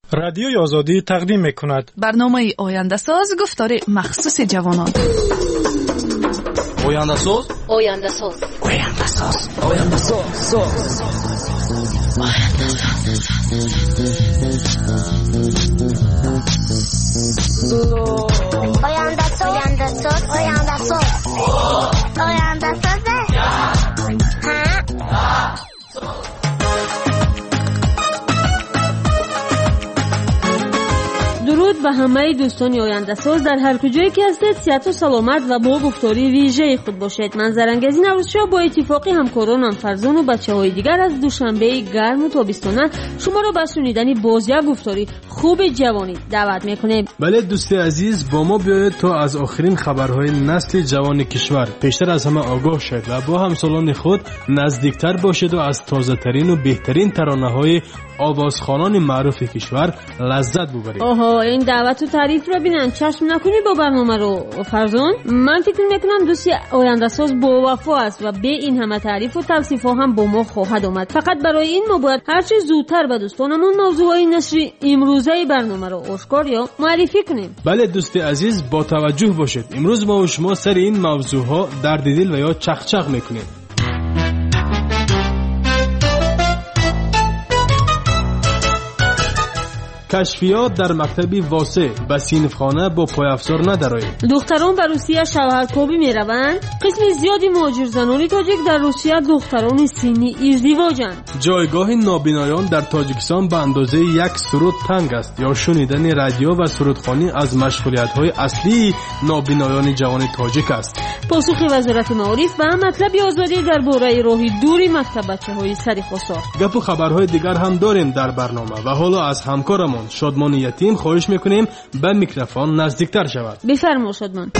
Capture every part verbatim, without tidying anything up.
رادیوی آزادی تقدیم می‌کند برنامه آینده ساز گفتار مخصوص جوانان. آینده ساز آینده ساز آینده ساز آینده ساز آینده ساز آینده ساز آینده ساز آینده ساز درود به همه دوستان آینده ساز در هر کجایی که هستید. صحت و سلامت و با گفتاری ویژه خود باشید. من زرنگزی نوروزشاه با اتفاقی همکارانم فرزان و بچه‌های دیگر از دوشنبه گرم و تابستانه شما را به شنیدن باز یک گفتاری خوب جوانی دعوت میکنیم. بله دوستی عزیز، با ما بیایید تا از آخرین خبرهای نسل جوان کشور پیشتر از همه آگاه شد و با همسالان خود نزدیکتر باشید و از تازه ترین و بهترین ترانه‌های آوازخوانان معروف کشور لذت ببرید. آها، این دعوت و تعریف را بینن چشم نکنی با برنامه رو فرزان. من فکر میکنم دوستی آینده ساز با وفا است و به این همه تعریف و توصیف ها هم با ما خواهد آمد. فقط برای این ما باید هرچه زودتر به دوستانمون موضوعهای نشری امروزه برنامه رو آشکار یا معرفی کنیم. بله دوستی عزیز، با توجه باشید. امروز ما و شما سر این موضوع ها درد دل و یا چخچخ میکنیم. کشفیات در مکتبی واسه به صنفخانه با پای افزار ندارید. دختران به روسیه شوهرکابی میروند. قسم زیادی مهاجر زنان تاجیک در روسیه دختران سنی ازدواجند. جایگاه نابینایان در تاجیکستان به اندازه یک سرود تنگ است. یا شنیدن رادیو و سرودخوانی از مشغولیت‌های اصلی نابینایان جوان تاجیک است. پاسخ وزارت معارف به مطلب آزادی درباره راهی دوری مکتب بچه‌های سرخواسار. گپ و خبرهای دیگر هم داریم در برنامه و حالا از همکارمون شادمان یتیم خواهش میکنیم به میکروفون نزدیکتر شود. بفرمایید شادمان.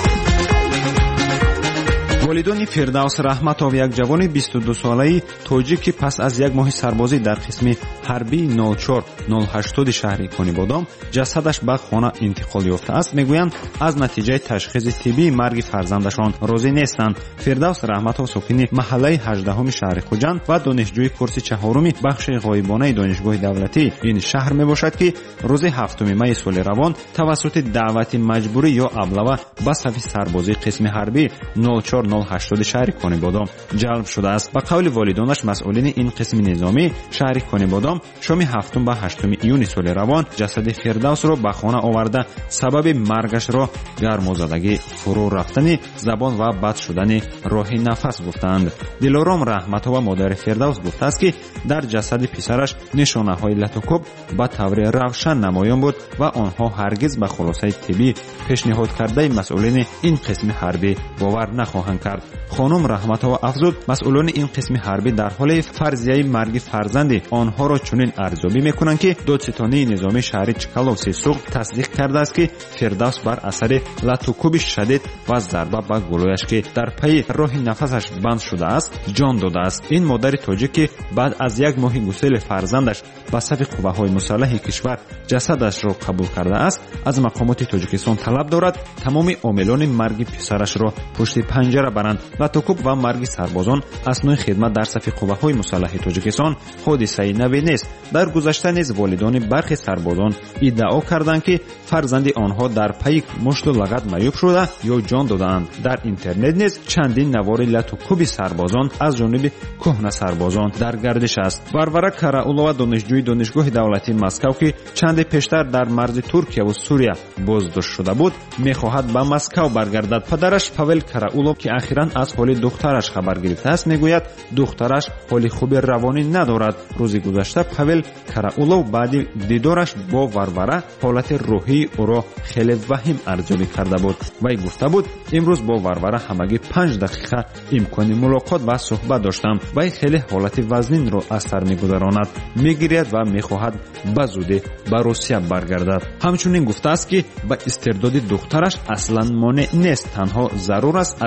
والدان فردوس رحمتов یک جوان بیست و دو ساله‌ای تاجیکی پس از یک ماه سربازی در قسم حربی نود و چهار نود و هشت شهر کنیبادام جسدش به خانه انتقال یافته است. میگویند از نتیجه تشخیص طبی مرگ فرزندشان راضی نیستند. فردوس رحمتov ساکن محله هجدهم شهر خوجند و دانشجوی کورس چهارم بخش غایبانه دانشگاه دولتی این شهر میباشد که روز هفتم می سال روان توسط دعوت مجبوری یا ابله‌ای به صف سربازی قسم حربی نود و چهار نود و هشت شهر کنیبادام جلب شده است. به قول والدانش مسئولین این قسم نظامی شهر کنیبادام شام هفتم و هشتم ایون سال روان جسد فردوس را به خانه آورده سبب مرگش را گرمازدگی، فرو رفتن زبان و بد شدن راه نفس گفتند. دلارام رحمتov و مادر فردوس گفته است که در جسد پسرش نشانه های لطوکوب به طور روشن نمایان بود و آنها هرگز به خلاصه طبی پیشنهاد کرده مسئولین این قسم حربی باور نخواهند کرد. خانم رحمتov افزود مسئولان این قسم حربی در حال فرضیه مرگ فرزند آنها را چنین ارزیابی میکنند که دادستانی نظامی شهر چکالوف سیسوق تصدیق کرده است که فردوس بر اثر لطوکوب شدید و ضربه به گلویش که در پی راه نفسش بند شده است جان داده است. این مادر تاجیک بعد از یک ماه گسیل فرزندش به صف قوه‌های مسلح کشور جسدش را قبول کرده است از مقامات تاجیکستان طلب دارد تمام عاملان مرگ پسرش را پشت پنجره برند. لطوکوب و مرگ سربازان اثنای خدمت در صف قوه‌های مسلح تاجیکستان حادثه نوی نیست. در گذشته نیز والدان برخی سربازان ادعا کردند که فرزند آنها در پی مشت و لغت معیوب شده یا جان دادند. در اینترنت نیز چندین نوار لطوکوب سربازان از جانب کهنه سربازان در گردش است. ورورا کراولова دانشجوی دانشگاه دولتی مسکو که چند پیشتر در مرز ترکیه و سوریه بازداشت شده بود میخواهد به مسکو برگردد. پدرش پاول کراولov که اخیراً از حال دخترش خبر گرفته است میگوید دخترش حال خوب روانی ندارد. روز گذشته پاول کراولov بعد دیدارش با ورورا حالت روحی او را خیلی وخیم ارزیابی کرده بود. وی گفته بود امروز با ورورا همگی پنج دقیقه امکان ملاقات و صحبت داشتم. وی خیلی حالت وزنین را از سر میگذراند، میگیرد و میخواهد به زودی به روسیه برگردد. همچنین گفته است که به استعداد دخترش اصلا مانع نیست، تنها ضرور است اسناد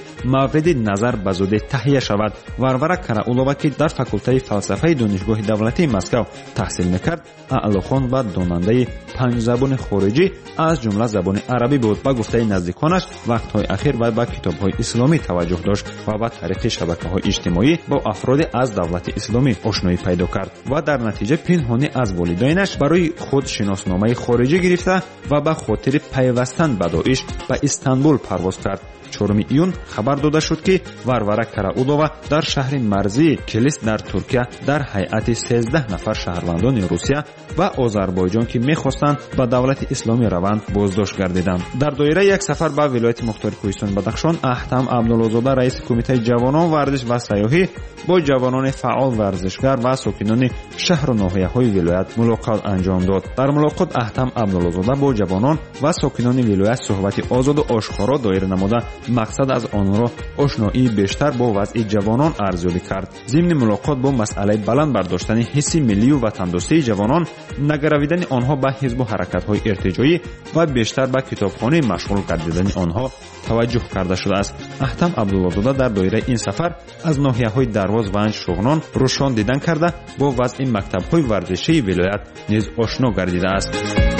ки мавриди назар ба зудӣ таҳия шавад. варвара караулова ки дар факултаи фалсафаи донишгоҳи давлатии Москав таҳсил мекард, аълохон ва донандаи панҷ забони хориҷӣ аз ҷумла забони арабӣ буд. ба гуфтаи наздиконаш вақтҳои ахир вай ба китобҳои исломӣ таваҷҷӯҳ дошт ва ба тариқи шабакаҳои иҷтимоӣ бо афроди аз давлати исломӣ ошноӣ пайдо кард ва дар натиҷа пинҳонӣ аз волидайнаш барои худ шиносномаи хориҷӣ гирифта ва ба хотири пайвастан ба доиш ба Истанбул парвоз кард. чорум июн хабар дода шуд ки варвара караулова дар шаҳри марзии Килис дар Туркия дар ҳайати сенздаҳ нафар шаҳрвандони Русия ва Озарбойҷон ки мехостанд ба давлати исломӣ раванд боздошт гардиданд. дар доираи як сафар ба вилояти Мухтори Кӯҳистони Бадахшон, Аҳтам Абдуллозода раиси кумитаи ҷавонон, варзиш ва сайёҳӣ бо ҷавонони фаъол варзишгар ва сокинони шаҳру ноҳияҳои вилоят мулоқот анҷом дод. дар мулоқот Аҳтам Абдуллозода бо ҷавонон ва сокинони вилоят суҳбати озоду ошкоро доир намуда мақсад аз онро ошноии бештар бо вазъи ҷавонон арзёбӣ кард. зимни мулоқот бо масъалаи баланд бардоштани ҳисси миллию ватандӯстии ҷавонон, нагаравидани онҳо ба ҳизбу ҳаракатҳои иртиҷоӣ ва бештар ба китобхонии машғул гардидани онҳо таваҷҷӯҳ карда шудааст. Аҳтам Абдуллозода дар доираи ин сафар аз ноҳияҳои Дарвоз, Ванҷ, Шуғнон рӯшон дидан карда бо вазъи мактабҳои варзишии вилоят низ ошно гардидааст.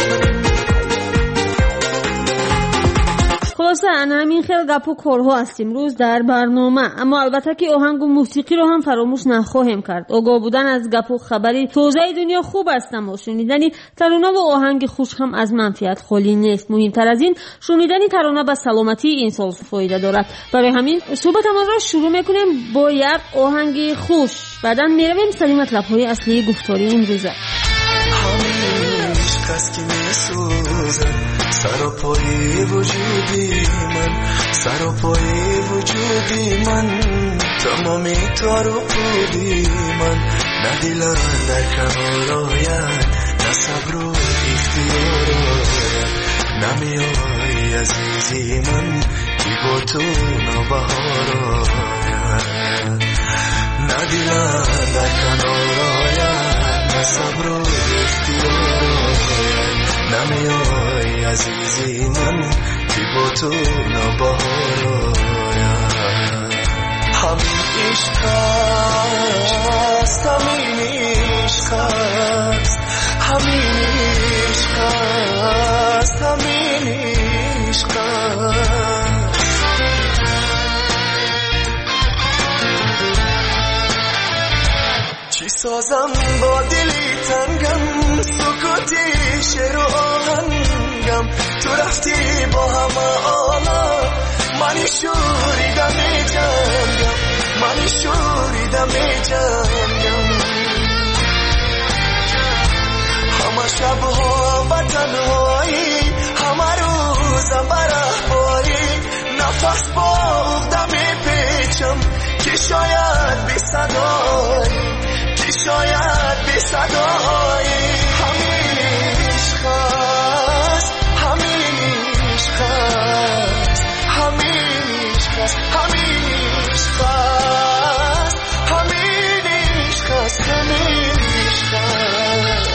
خلاصه همین خیلی گپ و کارها است امروز در برنامه، اما البته که آهنگ و موسیقی رو هم فراموش نخواهیم کرد. آگاه بودن از گپ و خبری توزیع دنیا خوب است، اما شنیدن ترانه و آهنگ خوش هم از منفعت خالی نیست. مهمتر از این شنیدن ترانه به سلامتی انسان فایده دارد. برای همین صحبتمان را شروع میکنیم با یک آهنگ خوش، بعدا میرویم سری مطلب‌های اصلی گفتاری امروزه. سراپای وجودی من، سراپای وجودی من، تمامی تارو پودی من، نه دل در کنار آید، نه صبر و اختیار آید، نمیای عزیزی من که با تو نوبهار آید، نه دل در کنار آید، نه صبر و اختیار آید، نمیای عزیزی من که با تو نوبهار آید. همین عشق است، همین عشق است، همین عشق است، همین عشق است. چی سازم با دلی تنگم، سکوتی شعر و آهنگم، تو رفتی با همه عالم، منی شوریدم می جنگم، منی شوریدم می جنگم. همه شبها و تنهایی، همه روزم برهباری، نفس با عقده می پیچم که شاید بی صدایی، که شاید بی صدایی. همین عشق است، همین عشق است، همین عشق است، همین عشق است، همین عشق است، همین عشق است.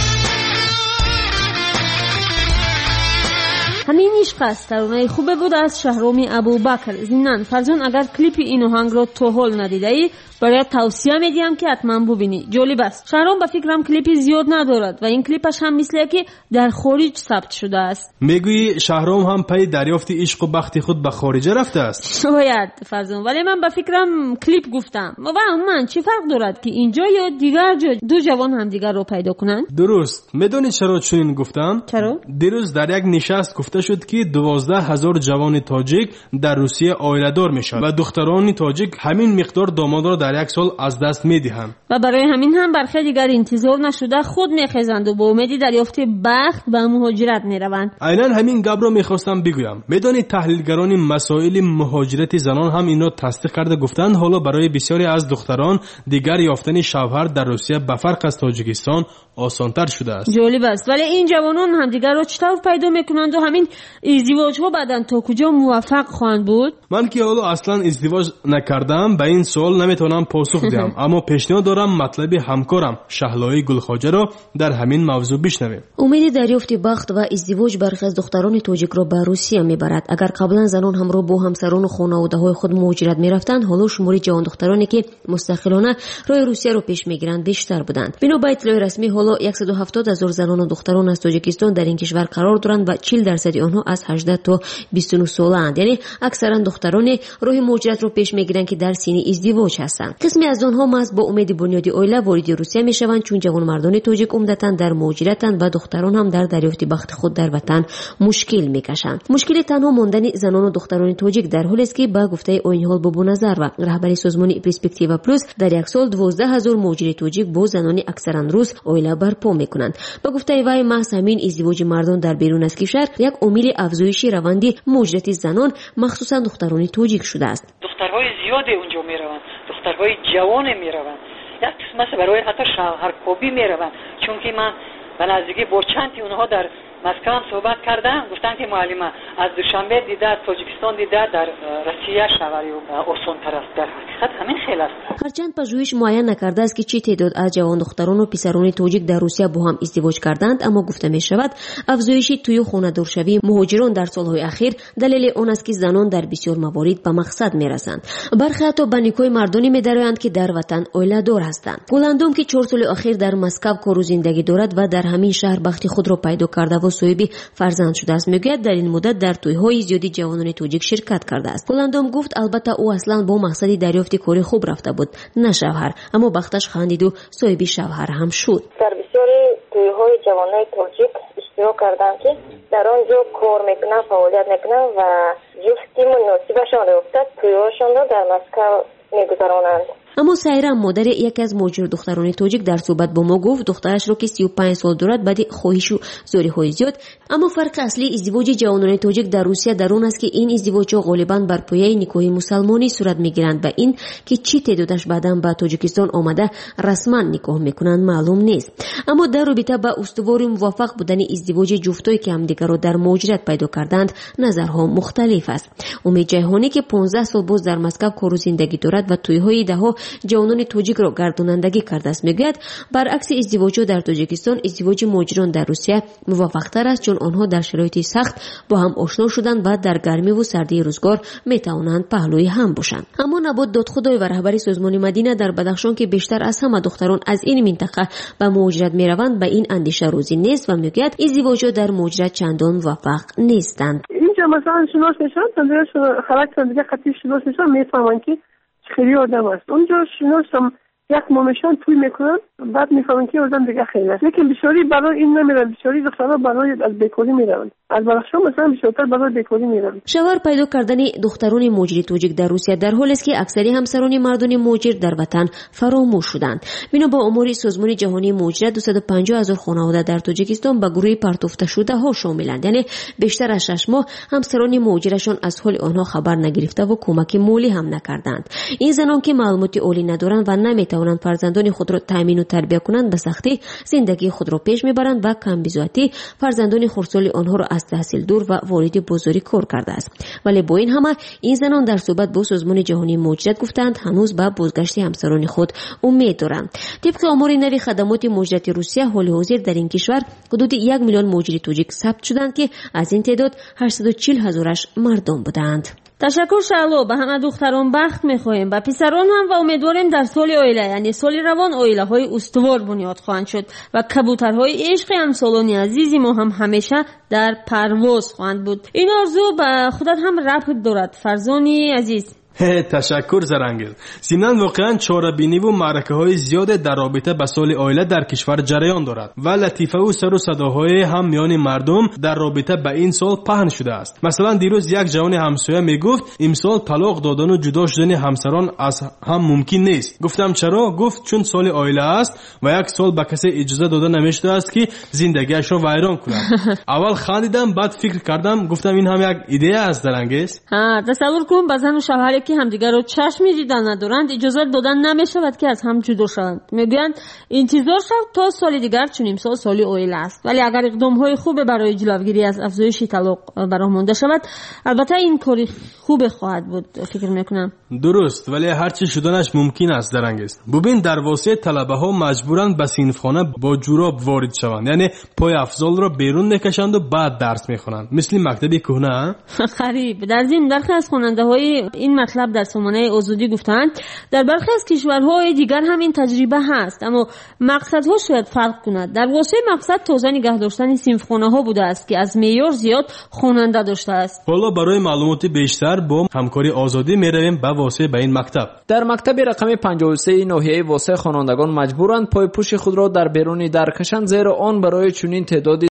همین عشق است ترانه خوبه بود از شهرام ابوبکر. ضمناً فرزون اگر کلیپ این آهنگ رو تا حال ندیده ای برایت توصیه میدیم که حتما ببینی، جالب است. شهرام به فکرم کلیپی زیاد ندارد و این کلیپش هم مثل که در خارج ثبت شده است. میگویی شهرام هم پی دریافت عشق و بخت خود به خارج رفته است؟ شاید فرزون، ولی من به فکرم کلیپ گفتم. و من چی فرق دارد که اینجا یا دیگر جا دو جوان هم دیگر رو پیدا کنن؟ درست. میدونی چرا چنین گفتم؟ چرا؟ دیروز در یک نشست گفته شد که دوازده هزار جوان تاجیک در روسیه عائله‌دار میشن و دختران تاجیک همین مقدار داماد را در یک سال از دست میدهند و برای همین هم برخی دیگر انتظار نشده خود میخیزند و با امید دریافت بخت و مهاجرت میروند. عیناً همین گپ را میخواستم بگویم. میدانی تحلیلگران مسائل مهاجرت زنان هم این را تصدیق کرده، گفتند حالا برای بسیاری از دختران دیگر یافتن شوهر در روسیه به فرق از تاجیکستان آسانتر شده است. جالب است. ولی این جوانان همدیگر را چطور پیدا میکنند و همین ازدواج ها بعداً تا کجا موفق خواهند بود؟ من که حالا اصلا ازدواج نکردم به این سوال نمیتونم پاسخ دهم، اما پیشنهاد دارم مطلب همکارم شهلای گلخواجه را در همین موضوع بشنویم. امید دریافت بخت و ازدواج برخی از دختران تاجیک را به روسیه میبرد. اگر قبلا زنان همراه با همسران و خانواده های خود مهاجرت میرفتند، حالا شمار جوان دخترانی که مستقلانه راه روسیه را پیش میگیرند بیشتر بودند. بنا به اطلاع رسمی حالا صد و هفتاد هزار زنان و دختران از تاجیکستان در این کشور قرار دارند و چهل درصد آنها از هجده تا بیست و نه ساله‌اند. یعنی اکثرا دختران راه مهاجرت را پیش میگیرند که در سن ازدواج هستند. قسمی از آنها محض با امید بنیاد عائله وارد روسیه میشوند، چون جوانمردان تاجیک عمدتاً در مهاجرتند و دختران هم در دریافت بخت خود در وطن مشکل میکشند. مشکل تنها ماندن زنان و دختران تاجیک در حالی است که با گفته آینهال بابو نظر و رهبر سازمان پرسپکتیو پلوس در یک سال دوازده هزار مهاجر تاجیک با زنان اکثرا روس عائله برپا میکنند. با گفته وی محض همین ازدواج مردان در بیرون از کشور یک عامل افزایش روند مهاجرت زنان مخصوصا دختران تاجیک شده است. دخترهای زیادی اونجا میروند، دخترهای جوان میروند، یک قسمت برای حتی شوهرکوبی میروند، چون که من به نزدیکی با چندی اونها در مسکو هم صحبت کردم، گفتن که معلمه از دوشنبه دیده از تاجیکستان دیده در روسیه شوهری آسان‌تر است. در حقیقت همین خیلی است. هرچند پژوهش معین نکرده است که چه تعداد از جوان دختران و پسران تاجیک در روسیه با هم ازدواج کردند، اما گفته می شود افزایش توی خانه دارشوی مهاجران در سالهای اخیر دلیل آن است که زنان در بسیار موارد به مقصد می رسند. برخی حتی به نیکای مردانی می درآیند که در وطن عائله دار هستند. گلندوم که چهار سال اخیر در مسکو کار و زندگی دارد و در همین شهر بخت خود را پیدا کرده و صاحب فرزند شده است، میگوید در این مدت در توی‌های زیادی جوانان تاجیک شرکت کرده است. گلندوم گفت البته او اصلا با مقصد دریافت کاری خوب رفته بود، نه شوهر، اما بختش خندید و صاحب شوهر هم شد. در بسیاری توی‌های جوانان تاجیک اشتراک کردم که در آنجا کار میکنن، فعالیت میکنن و جفتی مناسبشان را افتاد توی‌هاشان را در مسکو میگذرانند. اما سایرام مادر یک از مهاجر دختران تاجیک در صحبت با ما گفت دخترش را که سی و پنج سال دارد بعد خواهش و زاری‌های زیاد. اما فرق اصلی ازدواج جوانان تاجیک در روسیه در اون است که این ازدواج‌ها غالباً بر پایه نکاح مسلمانی صورت می‌گیرند و این که چی تعدادش بعداً به تاجیکستان آمده رسما نکاح می‌کنند معلوم نیست. اما در رابطه با استوار موفق بودن ازدواج جفتایی که همدیگر را در مهاجرت پیدا کردند نظرها مختلف است. امید جهانی که پانزده سال باز در مسکو کار و زندگی دارد و توی‌های ده‌ها جوانان تاجیک را گردانندگی کرده است، میگوید برعکس ازدواج در تاجیکستان ازدواج مهاجران در روسیه موفق‌تر است، چون آنها در شرایط سخت با هم آشنا شدند و در گرمی و سردی روزگار میتوانند پهلوی هم باشند. اما نبات دادخدای و رهبر سازمان مدینه در بدخشان که بیشتر از همه دختران از این منطقه به مهاجرت میروند به این اندیشه روزی نیست و میگوید ازدواج در مهاجرت چندان موفق نیستند. اینجا مثلا شناس میشن، تندرش خلاق دیگه خطی شناس میشن، میفهمن که خیلی آدم است. اونجا شناس هم یک مامشان توی میکنن، بعد میفهمن که آدم دیگه خیلی است. لیکن بسیاری برای این نمیرن، بسیاری دخترها برای از بیکاری میرن. از بدخشان مثلا بیشتر برای بیکاری میرن. شوهر پیدا کردن دختران مهاجر تاجیک در روسیه در حالی است که اکثری همسران مردان مهاجر در وطن فراموش شدند. بنا با آمار سازمان جهانی مهاجرت دویست و پنجاه هزار خانواده در تاجیکستان به گروه پرتافته شده ها شاملند، یعنی بیشتر از شش ماه همسران مهاجرشان از حال آنها خبر نگرفته و کمک مالی هم نکردند. این زنان که معلومات عالی ندارند و نمیتوانند فرزندان خود را تامین و تربیت کنند به سختی زندگی خود را پیش میبرند و کم بی‌ذاتی فرزندان خردسال آنها را از تحصیل دور و وارد بازاری کار کرده است. ولی با این همه این زنان در صحبت با سازمان جهانی مهاجرت گفتند هنوز به بازگشت همسران خود امید دارند. طبق آمار نوی خدمات مهاجرت روسیه حال حاضر در این کشور حدود یک میلیون مهاجر تاجیک ثبت شدند که از این تعداد هشتصد و چهل هزارش مردم بودند. تشکر شعلو. به همه دختران بخت میخواهیم و پسران هم و امیدواریم در سال عائله یعنی سال روان عائله های استوار بنیاد خواهند شد و کبوترهای عشق همسالان عزیزی ما هم همیشه در پرواز خواهند بود. این آرزو به خودت هم ربط دارد فرزانی عزیز. تشکر زرنگل. زینان واقعا چاره‌بینی و معرکه های زیاد در رابطه با سال عائله در کشور جریان دارد و لطیفه و سر و صداهای هم میان مردم در رابطه با این سال پهن شده است. مثلا دیروز یک جوان همسایه میگفت امسال طلاق دادن و جدا شدن همسران از هم ممکن نیست. گفتم چرا؟ گفت چون سال عائله است و یک سال به کسی اجازه داده نمیشده است که زندگیش را ویران کند. اول خندیدم، بعد فکر کردم، گفتم این هم یک ایده است زرنگیز. ها تصور کن بزن و شوهر که همدیگر رو چشمی دیدن ندارند اجازه دادن نمیشود که از هم جدا شوند. میگویند انتظار شد تا سال دیگر چنین سال سالی اویل است، ولی اگر اقدام‌های خوب برای جلوگیری از افزایش طلاق براه مانده شود البته این کاری خوب خواهد بود فکر میکنم. درست، ولی هر چی شدنش ممکن است درنگست. ببین در واسه طلبه ها مجبورند به صنفخانه با جوراب وارد شوند، یعنی پای افضل را بیرون میکشند و بعد درس میخوانند، مثل مکتبی کهنه. خریب. در ضمن برخی از خواننده های این مطلب در سامانه آزادی گفتند در برخی از کشورهای دیگر هم این تجربه هست، اما مقصدها شاید فرق کند. در واسه مقصد تازه نگه داشتن صنفخانه ها بوده است که از معیار زیاد خواننده داشته است. حالا برای معلومات بیشتر با همکاری آزادی میرویم به واسه به این مکتب. در مکتب رقم پنجاه و سه ناحیه واسه خوانندگان مجبورند پای پوش خود را در بیرون در کشند، زیرا آن برای چنین تعدادی